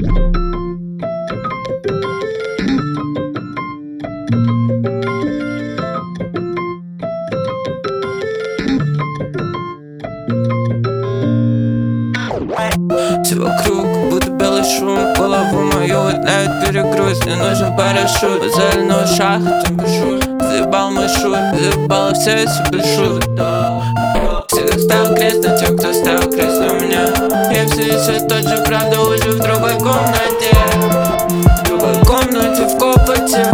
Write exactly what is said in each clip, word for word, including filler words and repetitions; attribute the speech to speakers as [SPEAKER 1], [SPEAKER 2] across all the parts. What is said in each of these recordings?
[SPEAKER 1] Все вокруг, будто белый шум. Голову мою летает перегруз. Не нужен парашют, базальную шахту пишу. Заебал мой шут, заебало все эти бельшут. Всегда ставил крест на тех, кто ставил крест на меня. Я все еще тот же, правда, уже в другой комнате. В другой комнате, в копоте.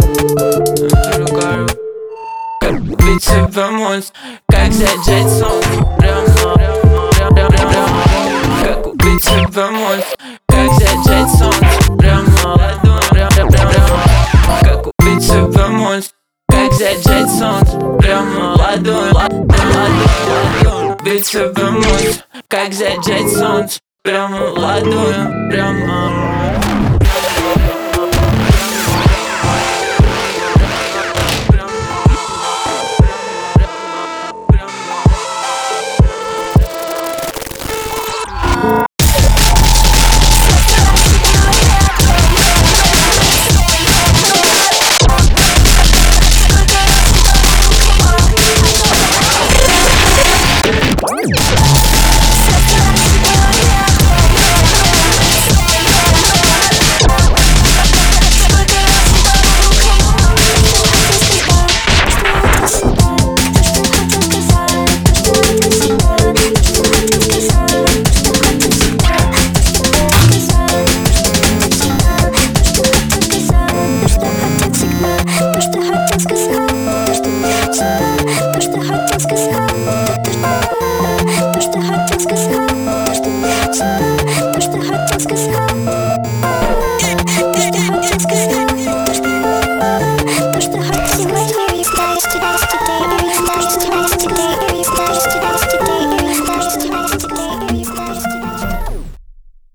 [SPEAKER 1] Как убить себя монстр, как зажечь солнце. Прямо, прямо, прямо, прямо. Как убить себя монстр, как зажечь солнце. Прямо, прямо, прямо, прямо. Как убить себя монстр, как зажечь солнце. Прямо, ладонь, ладонь, ладонь. Убить себя монстр, как зажечь солнце. Прямо, ладонь, прямо.